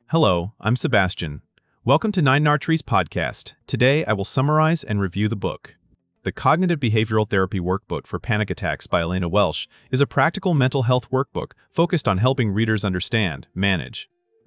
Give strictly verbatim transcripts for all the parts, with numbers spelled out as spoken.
Hello, I'm Sebastian. Welcome to Nine Nartree's podcast. Today, I will summarize and review the book. The Cognitive Behavioral Therapy Workbook for Panic Attacks by Elena Welsh is a practical mental health workbook focused on helping readers understand, manage,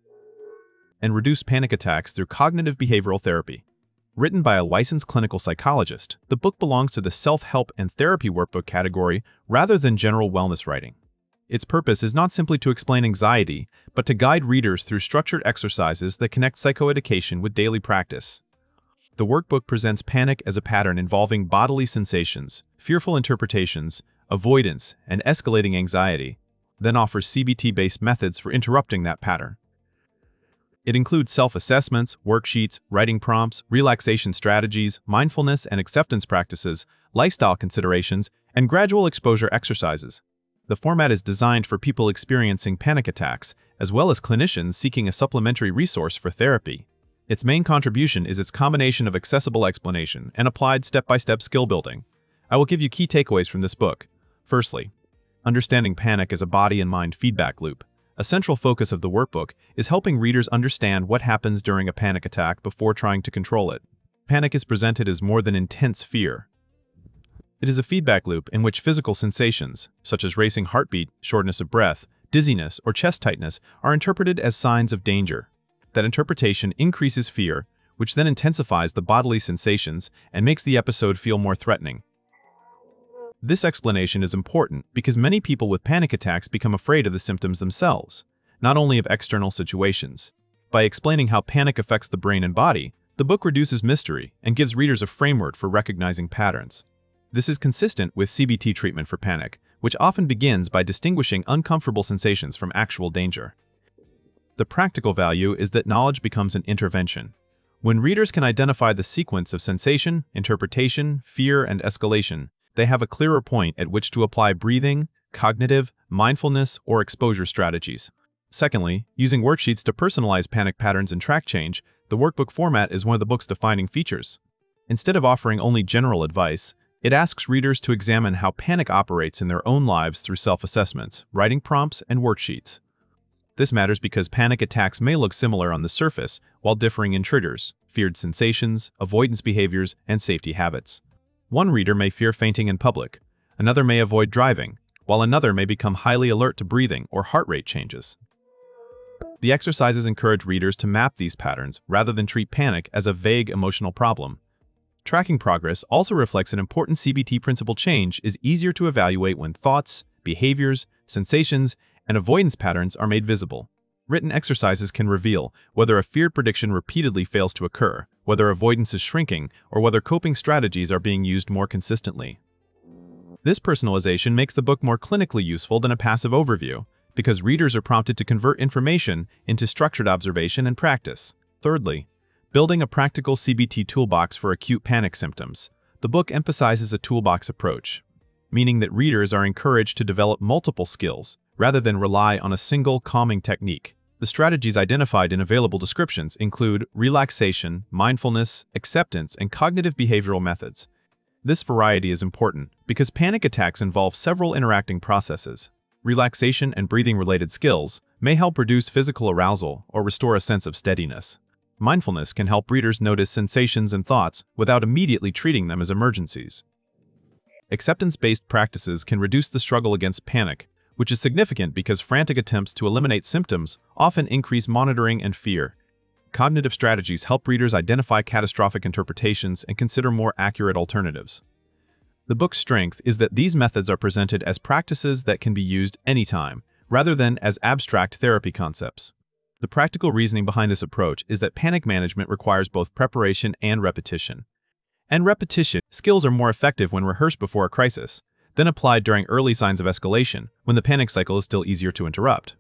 and reduce panic attacks through cognitive behavioral therapy. Written by a licensed clinical psychologist, the book belongs to the self-help and therapy workbook category rather than general wellness writing. Its purpose is not simply to explain anxiety, but to guide readers through structured exercises that connect psychoeducation with daily practice. The workbook presents panic as a pattern involving bodily sensations, fearful interpretations, avoidance, and escalating anxiety, then offers C B T-based methods for interrupting that pattern. It includes self-assessments, worksheets, writing prompts, relaxation strategies, mindfulness and acceptance practices, lifestyle considerations, and gradual exposure exercises. The format is designed for people experiencing panic attacks, as well as clinicians seeking a supplementary resource for therapy. Its main contribution is its combination of accessible explanation and applied step-by-step skill building. I will give you key takeaways from this book. Firstly, understanding panic as a body and mind feedback loop. A central focus of the workbook is helping readers understand what happens during a panic attack before trying to control it. Panic is presented as more than intense fear. It is a feedback loop in which physical sensations, such as racing heartbeat, shortness of breath, dizziness, or chest tightness, are interpreted as signs of danger. That interpretation increases fear, which then intensifies the bodily sensations and makes the episode feel more threatening. This explanation is important because many people with panic attacks become afraid of the symptoms themselves, not only of external situations. By explaining how panic affects the brain and body, the book reduces mystery and gives readers a framework for recognizing patterns. This is consistent with C B T treatment for panic, which often begins by distinguishing uncomfortable sensations from actual danger. The practical value is that knowledge becomes an intervention. When readers can identify the sequence of sensation, interpretation, fear, and escalation, they have a clearer point at which to apply breathing, cognitive, mindfulness, or exposure strategies. Secondly, using worksheets to personalize panic patterns and track change, the workbook format is one of the book's defining features. Instead of offering only general advice, it asks readers to examine how panic operates in their own lives through self-assessments, writing prompts, and worksheets. This matters because panic attacks may look similar on the surface while differing in triggers, feared sensations, avoidance behaviors, and safety habits. One reader may fear fainting in public, another may avoid driving, while another may become highly alert to breathing or heart rate changes. The exercises encourage readers to map these patterns rather than treat panic as a vague emotional problem. Tracking progress also reflects an important C B T principle: change is easier to evaluate when thoughts, behaviors, sensations, and avoidance patterns are made visible. Written exercises can reveal whether a feared prediction repeatedly fails to occur, whether avoidance is shrinking, or whether coping strategies are being used more consistently. This personalization makes the book more clinically useful than a passive overview, because readers are prompted to convert information into structured observation and practice. Thirdly, building a practical C B T toolbox for acute panic symptoms. The book emphasizes a toolbox approach, meaning that readers are encouraged to develop multiple skills rather than rely on a single calming technique. The strategies identified in available descriptions include relaxation, mindfulness, acceptance, and cognitive behavioral methods. This variety is important because panic attacks involve several interacting processes. Relaxation and breathing-related skills may help reduce physical arousal or restore a sense of steadiness. Mindfulness can help readers notice sensations and thoughts without immediately treating them as emergencies. Acceptance-based practices can reduce the struggle against panic, which is significant because frantic attempts to eliminate symptoms often increase monitoring and fear. Cognitive strategies help readers identify catastrophic interpretations and consider more accurate alternatives. The book's strength is that these methods are presented as practices that can be used anytime, rather than as abstract therapy concepts. The practical reasoning behind this approach is that panic management requires both preparation and repetition. And repetition skills are more effective when rehearsed before a crisis, then applied during early signs of escalation, when the panic cycle is still easier to interrupt.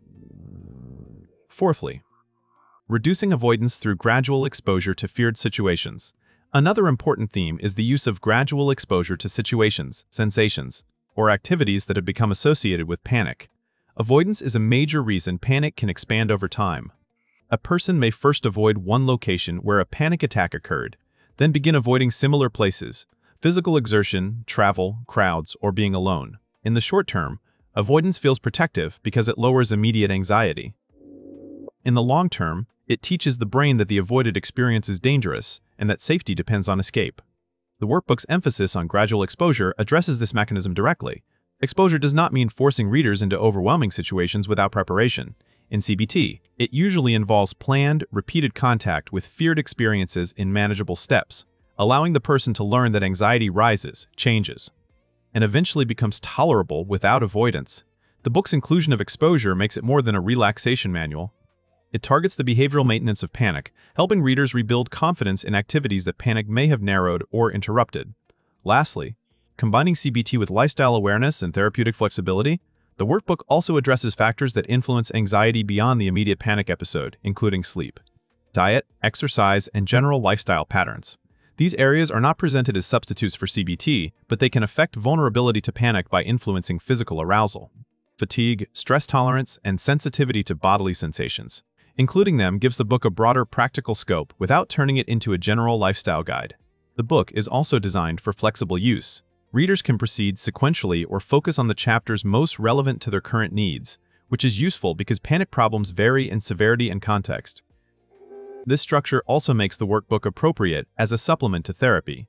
Fourthly, reducing avoidance through gradual exposure to feared situations. Another important theme is the use of gradual exposure to situations, sensations, or activities that have become associated with panic. Avoidance is a major reason panic can expand over time. A person may first avoid one location where a panic attack occurred, then begin avoiding similar places, physical exertion, travel, crowds, or being alone. In the short term, avoidance feels protective because it lowers immediate anxiety. In the long term, It teaches the brain that the avoided experience is dangerous and that safety depends on escape. The workbook's emphasis on gradual exposure addresses this mechanism directly. Exposure does not mean forcing readers into overwhelming situations without preparation. In C B T, it usually involves planned, repeated contact with feared experiences in manageable steps, allowing the person to learn that anxiety rises, changes, and eventually becomes tolerable without avoidance. The book's inclusion of exposure makes it more than a relaxation manual. It targets the behavioral maintenance of panic, helping readers rebuild confidence in activities that panic may have narrowed or interrupted. Lastly, combining C B T with lifestyle awareness and therapeutic flexibility, the workbook also addresses factors that influence anxiety beyond the immediate panic episode, including sleep, diet, exercise, and general lifestyle patterns. These areas are not presented as substitutes for C B T, but they can affect vulnerability to panic by influencing physical arousal, fatigue, stress tolerance, and sensitivity to bodily sensations. Including them gives the book a broader practical scope without turning it into a general lifestyle guide. The book is also designed for flexible use. Readers can proceed sequentially or focus on the chapters most relevant to their current needs, which is useful because panic problems vary in severity and context. This structure also makes the workbook appropriate as a supplement to therapy.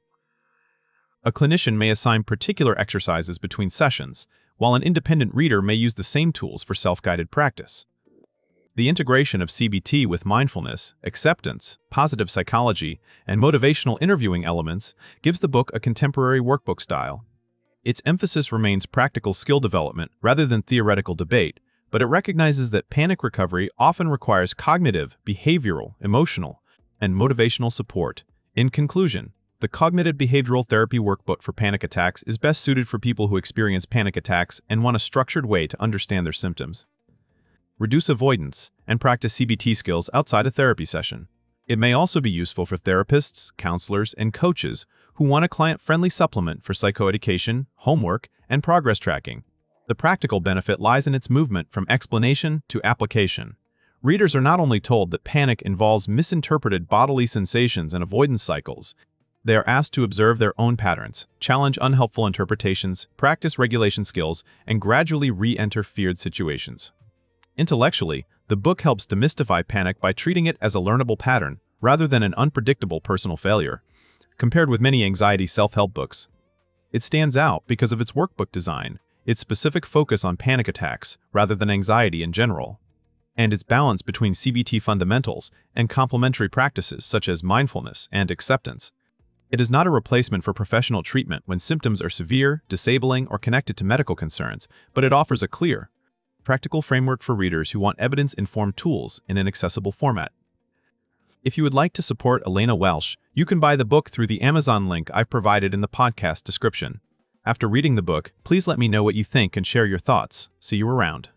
A clinician may assign particular exercises between sessions, while an independent reader may use the same tools for self-guided practice. The integration of C B T with mindfulness, acceptance, positive psychology, and motivational interviewing elements gives the book a contemporary workbook style. Its emphasis remains practical skill development rather than theoretical debate, but it recognizes that panic recovery often requires cognitive, behavioral, emotional, and motivational support. In conclusion, the Cognitive Behavioral Therapy Workbook for Panic Attacks is best suited for people who experience panic attacks and want a structured way to understand their symptoms, reduce avoidance, and practice C B T skills outside a therapy session. It may also be useful for therapists, counselors, and coaches who want a client-friendly supplement for psychoeducation, homework, and progress tracking. The practical benefit lies in its movement from explanation to application. Readers are not only told that panic involves misinterpreted bodily sensations and avoidance cycles, they are asked to observe their own patterns, challenge unhelpful interpretations, practice regulation skills, and gradually re-enter feared situations. Intellectually, the book helps demystify panic by treating it as a learnable pattern rather than an unpredictable personal failure. Compared with many anxiety self-help books, it stands out because of its workbook design, its specific focus on panic attacks rather than anxiety in general, and its balance between C B T fundamentals and complementary practices such as mindfulness and acceptance. It is not a replacement for professional treatment when symptoms are severe, disabling, or connected to medical concerns, but it offers a clear, practical framework for readers who want evidence-informed tools in an accessible format. If you would like to support Elena Welsh, you can buy the book through the Amazon link I've provided in the podcast description. After reading the book, please let me know what you think and share your thoughts. See you around.